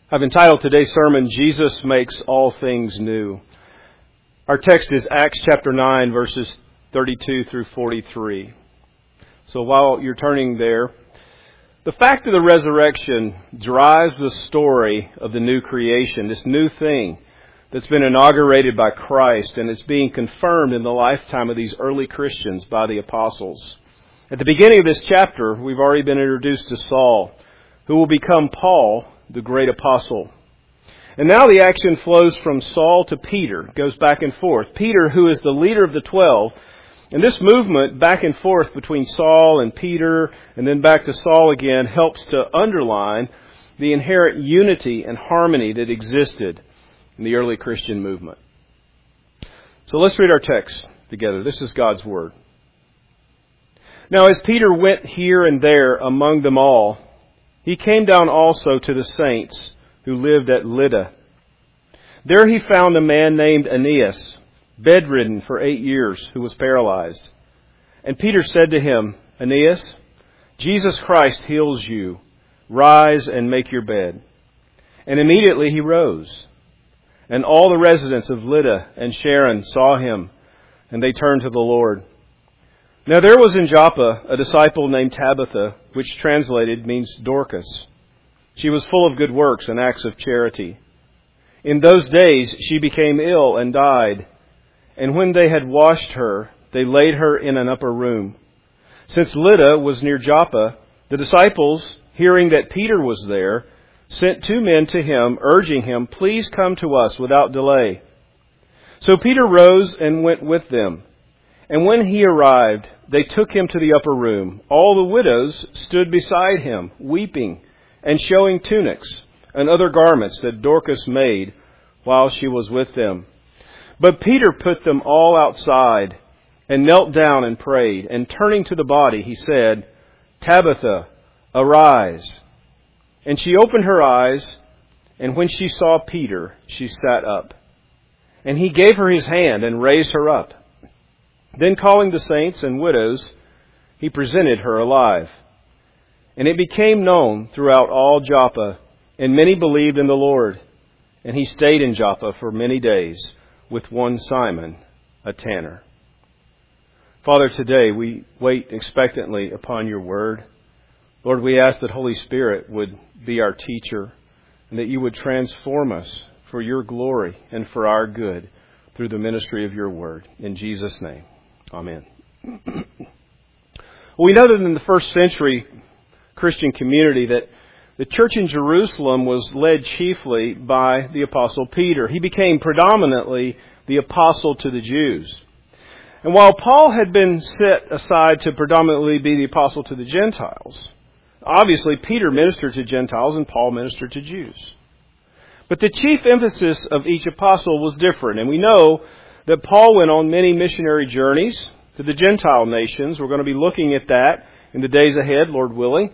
I've entitled today's sermon, Jesus Makes All Things New. Our text is Acts chapter 9, verses 32 through 43. So while you're turning there, the fact of the resurrection drives the story of the new creation, this new thing that's been inaugurated by Christ, and it's being confirmed in the lifetime of these early Christians by the apostles. At the beginning of this chapter, we've already been introduced to Saul, who will become Paul, the great apostle. And now the action flows from Saul to Peter. It goes back and forth. Peter, who is the leader of the 12, and this movement back and forth between Saul and Peter and then back to Saul again helps to underline the inherent unity and harmony that existed in the early Christian movement. So let's read our text together. This is God's Word. Now as Peter went here and there among them all, he came down also to the saints who lived at Lydda. There he found a man named Aeneas, bedridden for 8 years, who was paralyzed. And Peter said to him, Aeneas, Jesus Christ heals you. Rise and make your bed. And immediately he rose. And all the residents of Lydda and Sharon saw him, and they turned to the Lord. Now there was in Joppa a disciple named Tabitha, which translated means Dorcas. She was full of good works and acts of charity. In those days she became ill and died. And when they had washed her, they laid her in an upper room. Since Lydda was near Joppa, the disciples, hearing that Peter was there, sent 2 men to him, urging him, Please come to us without delay. So Peter rose and went with them. And when he arrived, they took him to the upper room. All the widows stood beside him, weeping and showing tunics and other garments that Dorcas made while she was with them. But Peter put them all outside and knelt down and prayed. And turning to the body, he said, Tabitha, arise. And she opened her eyes, and when she saw Peter, she sat up. And he gave her his hand and raised her up. Then calling the saints and widows, he presented her alive. And it became known throughout all Joppa, and many believed in the Lord. And he stayed in Joppa for many days with one Simon, a tanner. Father, today we wait expectantly upon your word. Lord, we ask that Holy Spirit would be our teacher, and that you would transform us for your glory and for our good through the ministry of your word. In Jesus' name. Amen. We know that in the first century Christian community that the church in Jerusalem was led chiefly by the Apostle Peter. He became predominantly the apostle to the Jews. And while Paul had been set aside to predominantly be the apostle to the Gentiles, obviously Peter ministered to Gentiles and Paul ministered to Jews. But the chief emphasis of each apostle was different, and we know that Paul went on many missionary journeys to the Gentile nations. We're going to be looking at that in the days ahead, Lord willing.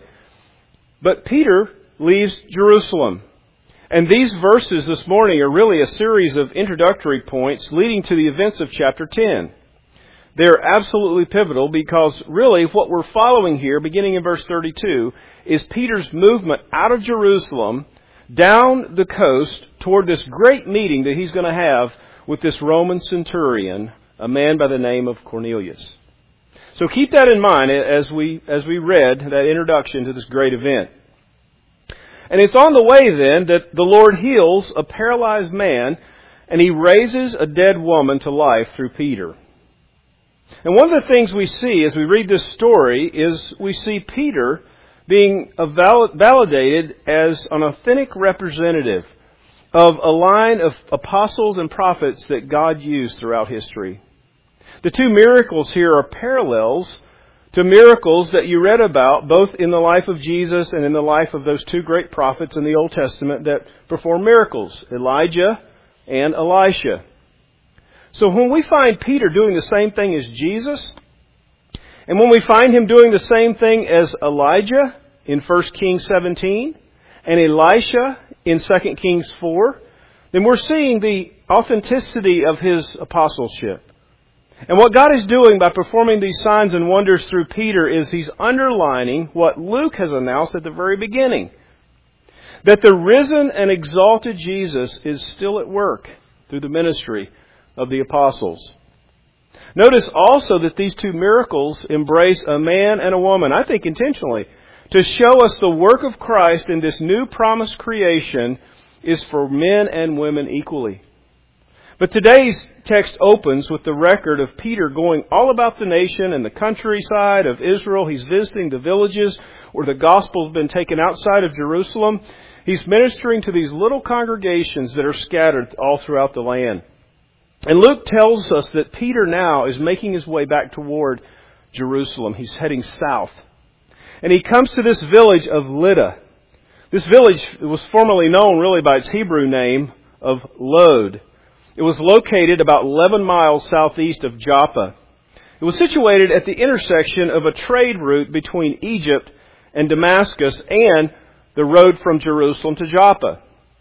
But Peter leaves Jerusalem. And these verses this morning are really a series of introductory points leading to the events of chapter 10. They're absolutely pivotal because really what we're following here, beginning in verse 32, is Peter's movement out of Jerusalem down the coast toward this great meeting that he's going to have with this Roman centurion, a man by the name of Cornelius. So keep that in mind as we read that introduction to this great event. And it's on the way then that the Lord heals a paralyzed man and he raises a dead woman to life through Peter. And one of the things we see as we read this story is we see Peter being validated as an authentic representative of a line of apostles and prophets that God used throughout history. The 2 miracles here are parallels to miracles that you read about both in the life of Jesus and in the life of those 2 great prophets in the Old Testament that performed miracles, Elijah and Elisha. So when we find Peter doing the same thing as Jesus, and when we find him doing the same thing as Elijah in 1 Kings 17, and Elisha in 2 Kings 4, then we're seeing the authenticity of his apostleship. And what God is doing by performing these signs and wonders through Peter is he's underlining what Luke has announced at the very beginning. that the risen and exalted Jesus is still at work through the ministry of the apostles. Notice also that these two miracles embrace a man and a woman, I think intentionally, to show us the work of Christ in this new promised creation is for men and women equally. But today's text opens with the record of Peter going all about the nation and the countryside of Israel. He's visiting the villages where the gospel has been taken outside of Jerusalem. He's ministering to these little congregations that are scattered all throughout the land. And Luke tells us that Peter now is making his way back toward Jerusalem. He's heading south. And he comes to this village of Lydda. This village was formerly known really by its Hebrew name of Lod. It was located about 11 miles southeast of Joppa. It was situated at the intersection of a trade route between Egypt and Damascus and the road from Jerusalem to Joppa.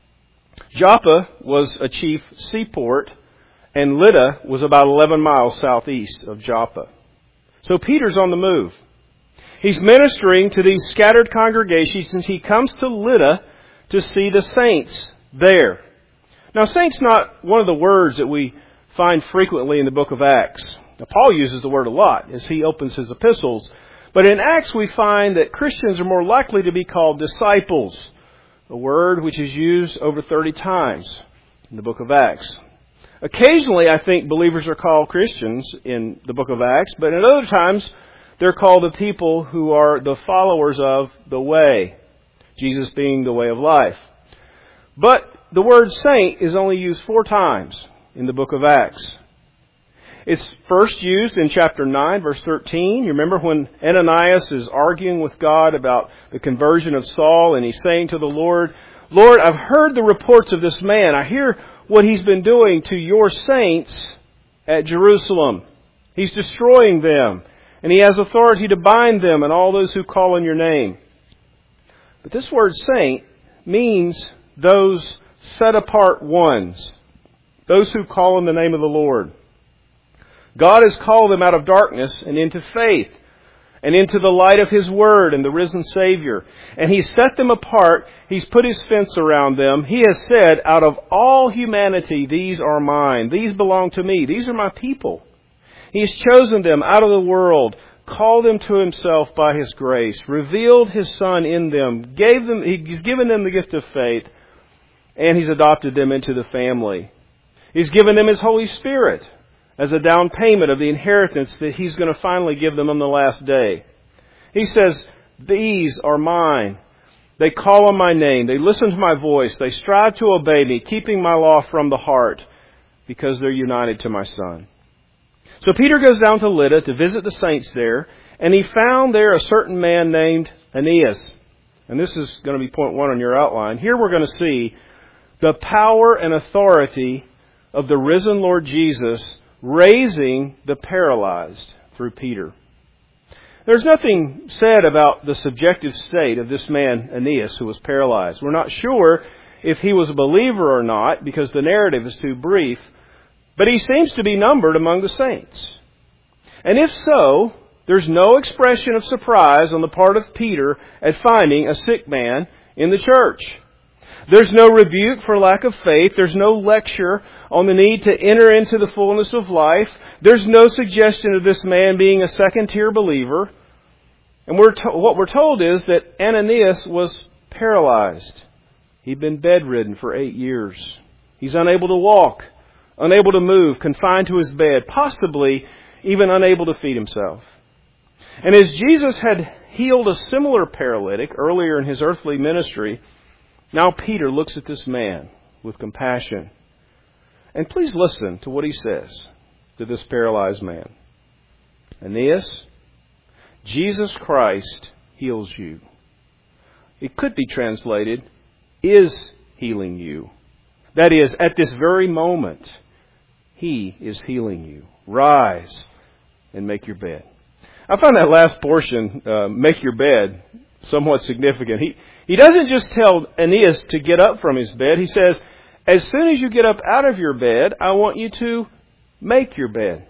Joppa was a chief seaport, and Lydda was about 11 miles southeast of Joppa. So Peter's on the move. He's ministering to these scattered congregations, and he comes to Lydda to see the saints there. Now, saint's not one of the words that we find frequently in the book of Acts. Now, Paul uses the word a lot as he opens his epistles. But in Acts, we find that Christians are more likely to be called disciples, a word which is used over 30 times in the book of Acts. Occasionally, I think believers are called Christians in the book of Acts, but at other times, they're called the people who are the followers of the way, Jesus being the way of life. But the word saint is only used 4 times in the book of Acts. It's first used in chapter 9, verse 13. You remember when Ananias is arguing with God about the conversion of Saul, and he's saying to the Lord, Lord, I've heard the reports of this man. I hear what he's been doing to your saints at Jerusalem. He's destroying them, and he has authority to bind them and all those who call on your name. But this word saint means those set-apart ones, those who call on the name of the Lord. God has called them out of darkness and into faith and into the light of His Word and the risen Savior. And He's set them apart. He's put His fence around them. He has said, out of all humanity, these are mine. These belong to me. These are my people. He's chosen them out of the world, called them to Himself by His grace, revealed His Son in them, He's given them the gift of faith, and He's adopted them into the family. He's given them His Holy Spirit as a down payment of the inheritance that He's going to finally give them on the last day. He says, these are mine. They call on my name. They listen to my voice. They strive to obey me, keeping my law from the heart, because they're united to my Son. So Peter goes down to Lydda to visit the saints there, and he found there a certain man named Aeneas. And this is going to be point 1 on your outline. Here we're going to see the power and authority of the risen Lord Jesus raising the paralyzed through Peter. There's nothing said about the subjective state of this man, Aeneas, who was paralyzed. We're not sure if he was a believer or not, because the narrative is too brief, but he seems to be numbered among the saints. And if so, there's no expression of surprise on the part of Peter at finding a sick man in the church. There's no rebuke for lack of faith. There's no lecture on the need to enter into the fullness of life. There's no suggestion of this man being a second-tier believer. And what we're told is that Ananias was paralyzed. He'd been bedridden for 8 years. He's unable to walk, unable to move, confined to his bed, possibly even unable to feed himself. And as Jesus had healed a similar paralytic earlier in His earthly ministry, now Peter looks at this man with compassion. And please listen to what he says to this paralyzed man. Aeneas, Jesus Christ heals you. It could be translated, is healing you. That is, at this very moment, He is healing you. Rise and make your bed. I find that last portion, make your bed, somewhat significant. He doesn't just tell Aeneas to get up from his bed. He says, as soon as you get up out of your bed, I want you to make your bed.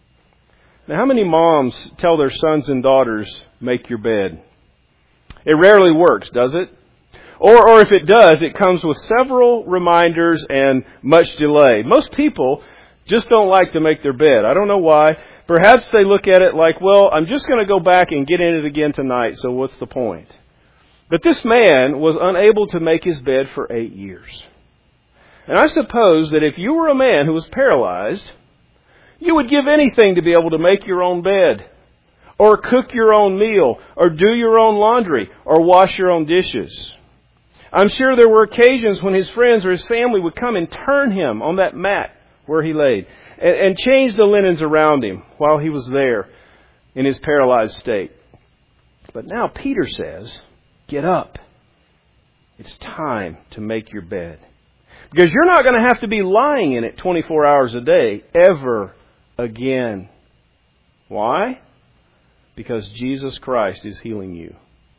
Now, how many moms tell their sons and daughters, make your bed? It rarely works, does it? Or if it does, it comes with several reminders and much delay. Most people just don't like to make their bed. I don't know why. Perhaps they look at it like, well, I'm just going to go back and get in it again tonight, so what's the point? But this man was unable to make his bed for 8 years. And I suppose that if you were a man who was paralyzed, you would give anything to be able to make your own bed, or cook your own meal, or do your own laundry, or wash your own dishes. I'm sure there were occasions when his friends or his family would come and turn him on that mat where he laid and change the linens around him while he was there in his paralyzed state. But now Peter says, get up. It's time to make your bed. Because you're not going to have to be lying in it 24 hours a day ever again. Why? Because Jesus Christ is healing you.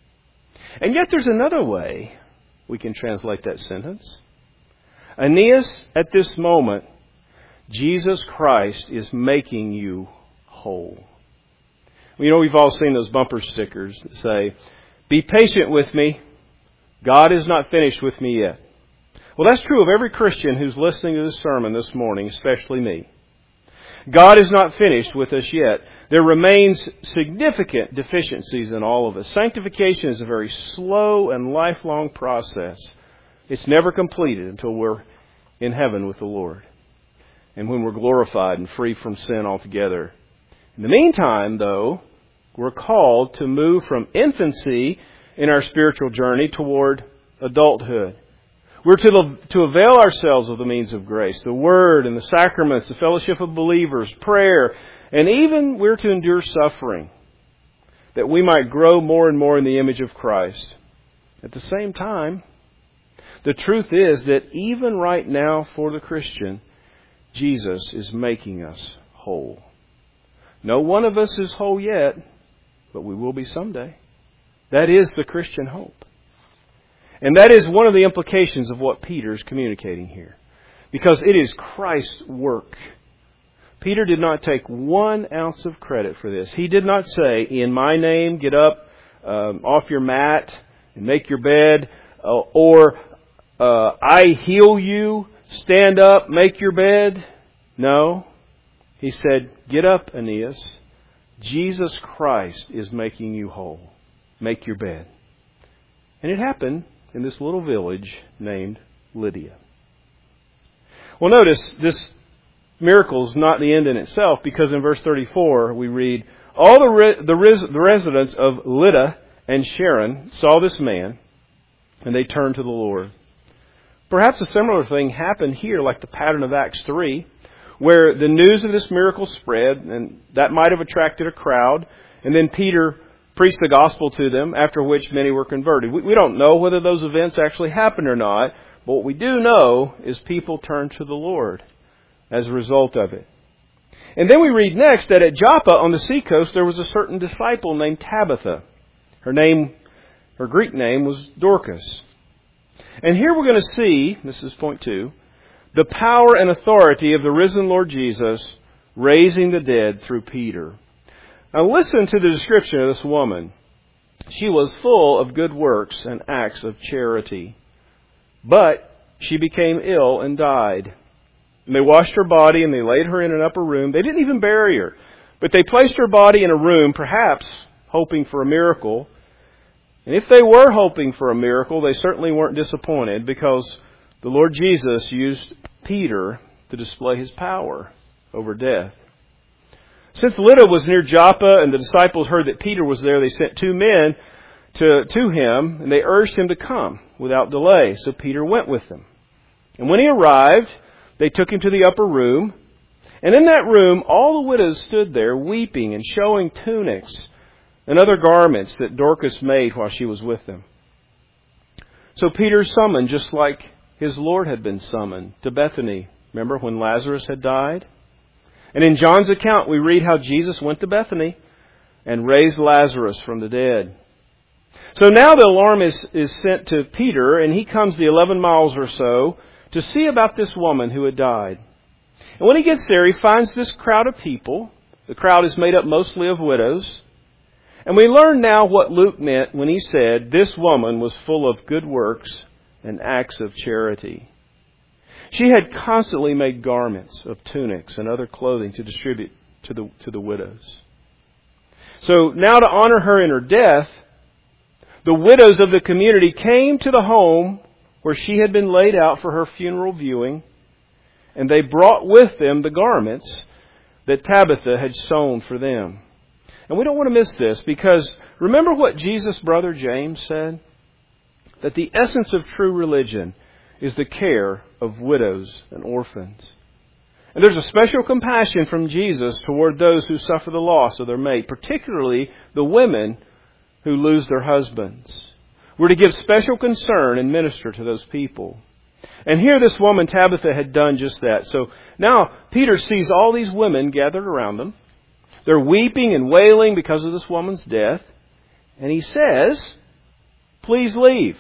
And yet there's another way we can translate that sentence. Aeneas, at this moment, Jesus Christ is making you whole. You know, we've all seen those bumper stickers that say, be patient with me. God is not finished with me yet. Well, that's true of every Christian who's listening to this sermon this morning, especially me. God is not finished with us yet. There remains significant deficiencies in all of us. Sanctification is a very slow and lifelong process. It's never completed until we're in heaven with the Lord, and when we're glorified and free from sin altogether. In the meantime, though, we're called to move from infancy in our spiritual journey toward adulthood. We're to avail ourselves of the means of grace, the Word and the sacraments, the fellowship of believers, prayer, and even we're to endure suffering, that we might grow more and more in the image of Christ. At the same time, the truth is that even right now for the Christian, Jesus is making us whole. No one of us is whole yet, but we will be someday. That is the Christian hope. And that is one of the implications of what Peter's communicating here. Because it is Christ's work. Peter did not take 1 ounce of credit for this. He did not say, in my name, get up off your mat and make your bed, or I heal you, stand up, make your bed. No. He said, get up, Aeneas. Jesus Christ is making you whole. Make your bed. And it happened in this little village named Lydia. Well, notice this miracle is not the end in itself, because in verse 34 we read, all the residents of Lydda and Sharon saw this man, and they turned to the Lord. Perhaps a similar thing happened here, like the pattern of Acts 3, where the news of this miracle spread, and that might have attracted a crowd, and then Peter preached the gospel to them, after which many were converted. We don't know whether those events actually happened or not, but what we do know is people turned to the Lord as a result of it. And then we read next that at Joppa on the seacoast there was a certain disciple named Tabitha. Her Greek name was Dorcas. And here we're going to see, this is point 2, the power and authority of the risen Lord Jesus raising the dead through Peter. Now listen to the description of this woman. She was full of good works and acts of charity. But she became ill and died. And they washed her body and they laid her in an upper room. They didn't even bury her, but they placed her body in a room, perhaps hoping for a miracle. And if they were hoping for a miracle, they certainly weren't disappointed, because the Lord Jesus used Peter to display His power over death. Since Lydda was near Joppa and the disciples heard that Peter was there, they sent 2 men to him, and they urged him to come without delay. So Peter went with them. And when he arrived, they took him to the upper room. And in that room, all the widows stood there weeping and showing tunics and other garments that Dorcas made while she was with them. So Peter summoned, just like his Lord had been summoned, to Bethany. Remember when Lazarus had died? And in John's account, we read how Jesus went to Bethany and raised Lazarus from the dead. So now the alarm is sent to Peter, and he comes the 11 miles or so to see about this woman who had died. And when he gets there, he finds this crowd of people. The crowd is made up mostly of widows. And we learn now what Luke meant when he said this woman was full of good works and acts of charity. She had constantly made garments of tunics and other clothing to distribute to the widows. So now to honor her in her death, the widows of the community came to the home where she had been laid out for her funeral viewing, and they brought with them the garments that Tabitha had sewn for them. And we don't want to miss this, because remember what Jesus' brother James said? That the essence of true religion is the care of widows and orphans. And there's a special compassion from Jesus toward those who suffer the loss of their mate, particularly the women who lose their husbands. We're to give special concern and minister to those people. And here this woman, Tabitha, had done just that. So now Peter sees all these women gathered around them. They're weeping and wailing because of this woman's death. And he says, "Please leave."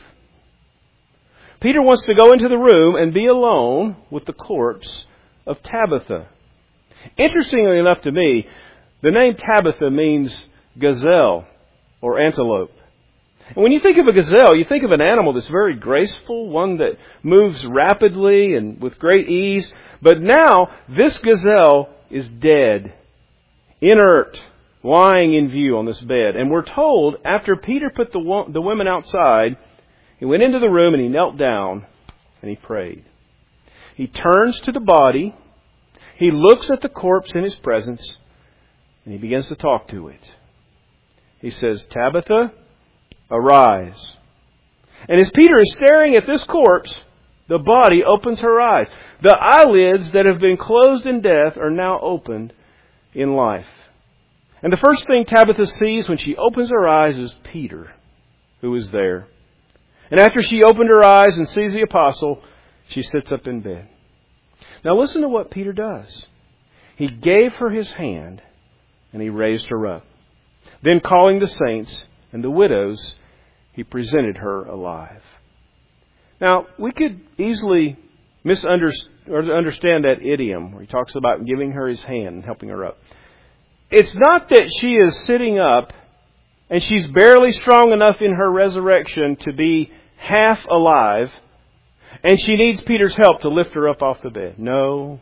Peter wants to go into the room and be alone with the corpse of Tabitha. Interestingly enough to me, the name Tabitha means gazelle or antelope. And when you think of a gazelle, you think of an animal that's very graceful, one that moves rapidly and with great ease. But now, this gazelle is dead, inert, lying in view on this bed. And we're told, after Peter put the women outside, he went into the room and he knelt down and he prayed. He turns to the body, he looks at the corpse in his presence, and he begins to talk to it. He says, "Tabitha, arise." And as Peter is staring at this corpse, the body opens her eyes. The eyelids that have been closed in death are now opened in life. And the first thing Tabitha sees when she opens her eyes is Peter, who is there. And after she opened her eyes and sees the apostle, she sits up in bed. Now listen to what Peter does. He gave her his hand and he raised her up. Then calling the saints and the widows, he presented her alive. Now, we could easily understand that idiom where he talks about giving her his hand and helping her up. It's not that she is sitting up and she's barely strong enough in her resurrection to be half alive and she needs Peter's help to lift her up off the bed. No.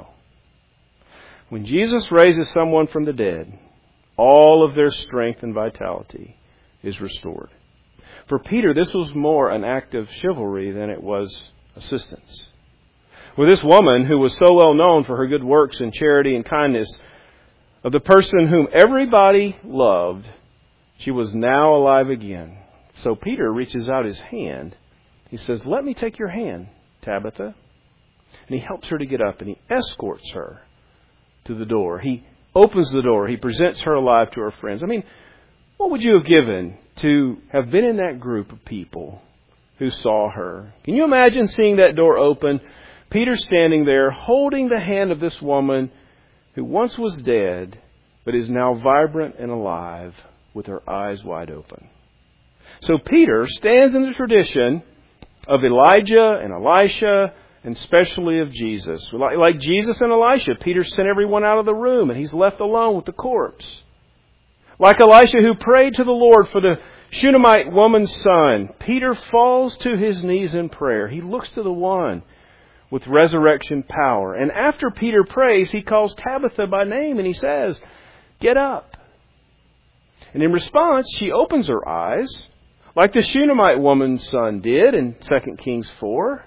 When Jesus raises someone from the dead, all of their strength and vitality is restored. For Peter, this was more an act of chivalry than it was assistance. With this woman, who was so well known for her good works and charity and kindness, of the person whom everybody loved, she was now alive again. So Peter reaches out his hand. He says, "Let me take your hand, Tabitha." And he helps her to get up and he escorts her to the door. He opens the door. He presents her alive to her friends. I mean, what would you have given to have been in that group of people who saw her? Can you imagine seeing that door open, Peter standing there holding the hand of this woman who once was dead but is now vibrant and alive with her eyes wide open? So Peter stands in the tradition of Elijah and Elisha, and especially of Jesus. Like Jesus and Elisha, Peter sent everyone out of the room and he's left alone with the corpse. Like Elisha, who prayed to the Lord for the Shunammite woman's son, Peter falls to his knees in prayer. He looks to the one with resurrection power. And after Peter prays, he calls Tabitha by name and he says, "Get up." And in response, she opens her eyes, like the Shunammite woman's son did in 2 Kings 4,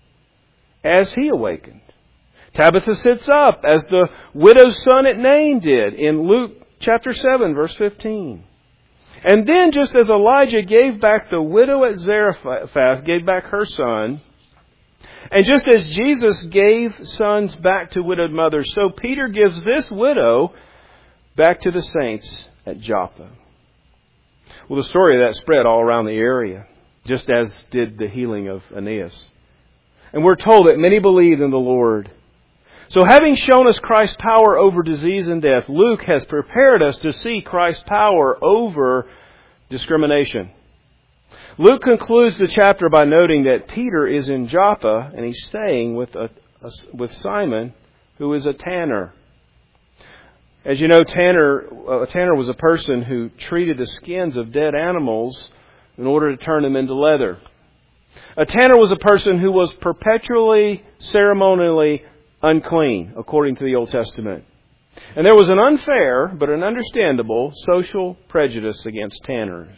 as he awakened. Tabitha sits up, as the widow's son at Nain did in Luke chapter 7, verse 15. And then, just as Elijah gave back the widow at Zarephath, gave back her son, and just as Jesus gave sons back to widowed mothers, so Peter gives this widow back to the saints at Joppa. Well, the story of that spread all around the area, just as did the healing of Aeneas. And we're told that many believed in the Lord. So having shown us Christ's power over disease and death, Luke has prepared us to see Christ's power over discrimination. Luke concludes the chapter by noting that Peter is in Joppa and he's staying with Simon, who is a tanner. As you know, a tanner was a person who treated the skins of dead animals in order to turn them into leather. A tanner was a person who was perpetually, ceremonially unclean, according to the Old Testament. And there was an unfair, but an understandable, social prejudice against tanners.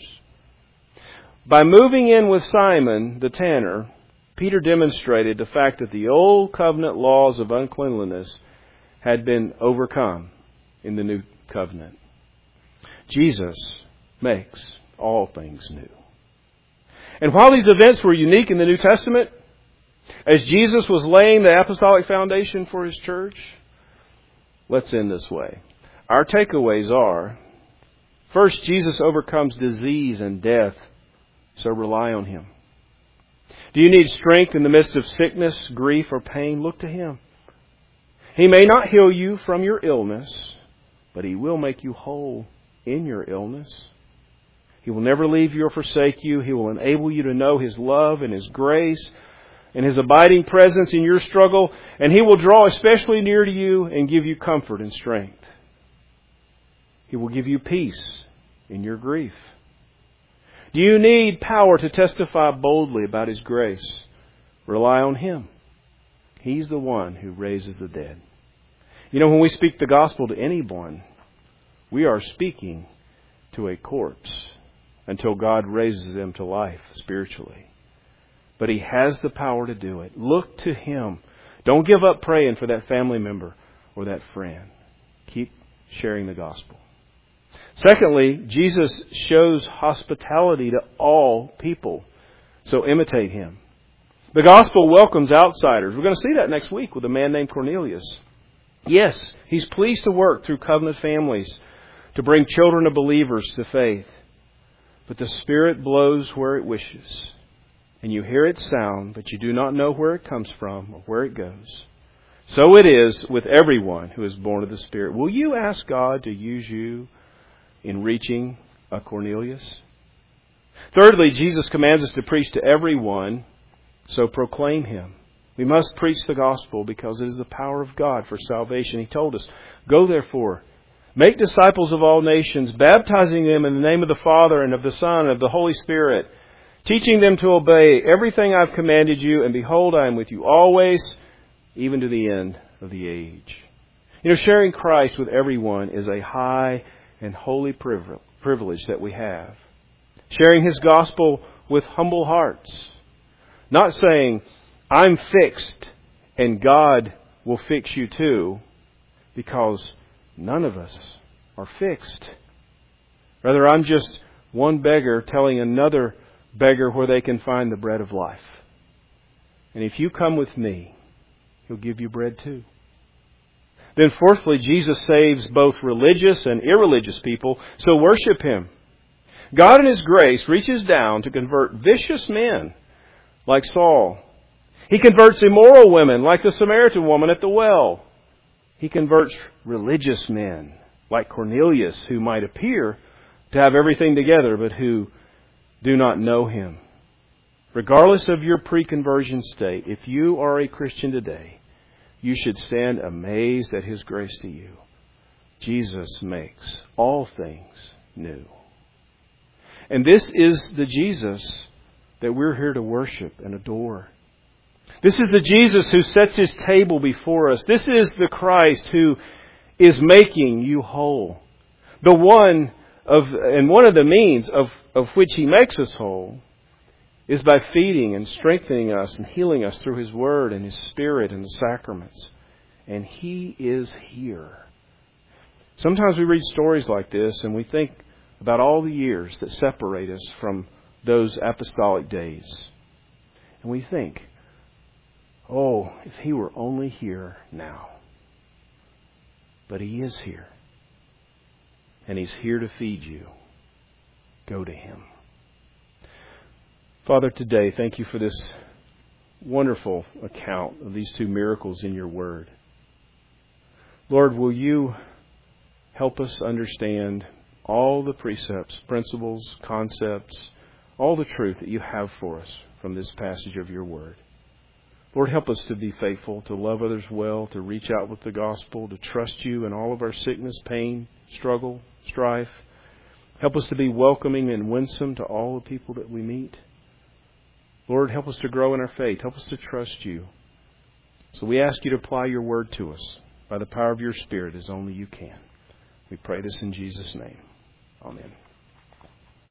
By moving in with Simon, the tanner, Peter demonstrated the fact that the old covenant laws of uncleanliness had been overcome in the new covenant. Jesus makes all things new. And while these events were unique in the New Testament, as Jesus was laying the apostolic foundation for His church, let's end this way. Our takeaways are, first, Jesus overcomes disease and death, so rely on Him. Do you need strength in the midst of sickness, grief, or pain? Look to Him. He may not heal you from your illness, but He will make you whole in your illness. He will never leave you or forsake you. He will enable you to know His love and His grace and His abiding presence in your struggle. And He will draw especially near to you and give you comfort and strength. He will give you peace in your grief. Do you need power to testify boldly about His grace? Rely on Him. He's the one who raises the dead. You know, when we speak the gospel to anyone, we are speaking to a corpse until God raises them to life spiritually. But He has the power to do it. Look to Him. Don't give up praying for that family member or that friend. Keep sharing the gospel. Secondly, Jesus shows hospitality to all people. So imitate Him. The gospel welcomes outsiders. We're going to see that next week with a man named Cornelius. Yes, He's pleased to work through covenant families to bring children of believers to faith. But the Spirit blows where it wishes. And you hear its sound, but you do not know where it comes from or where it goes. So it is with everyone who is born of the Spirit. Will you ask God to use you in reaching a Cornelius? Thirdly, Jesus commands us to preach to everyone, so proclaim Him. We must preach the gospel because it is the power of God for salvation. He told us, go therefore, make disciples of all nations, baptizing them in the name of the Father and of the Son and of the Holy Spirit, teaching them to obey everything I've commanded you, and behold, I am with you always, even to the end of the age. You know, sharing Christ with everyone is a high and holy privilege that we have. Sharing His gospel with humble hearts. Not saying, I'm fixed and God will fix you too, because none of us are fixed. Rather, I'm just one beggar telling another beggar where they can find the bread of life. And if you come with me, He'll give you bread too. Then fourthly, Jesus saves both religious and irreligious people, so worship Him. God in His grace reaches down to convert vicious men like Saul. He converts immoral women like the Samaritan woman at the well. He converts religious men like Cornelius, who might appear to have everything together, but who do not know Him. Regardless of your pre-conversion state, if you are a Christian today, you should stand amazed at His grace to you. Jesus makes all things new. And this is the Jesus that we're here to worship and adore. This is the Jesus who sets His table before us. This is the Christ who is making you whole. One of the means of which He makes us whole is by feeding and strengthening us and healing us through His Word and His Spirit and the sacraments. And He is here. Sometimes we read stories like this and we think about all the years that separate us from those apostolic days. And we think, oh, if He were only here now. But He is here. And He's here to feed you. Go to Him. Father, today, thank You for this wonderful account of these two miracles in Your Word. Lord, will You help us understand all the precepts, principles, concepts, all the truth that You have for us from this passage of Your Word. Lord, help us to be faithful, to love others well, to reach out with the gospel, to trust you in all of our sickness, pain, struggle, strife. Help us to be welcoming and winsome to all the people that we meet. Lord, help us to grow in our faith. Help us to trust you. So we ask you to apply your word to us by the power of your Spirit as only you can. We pray this in Jesus' name. Amen.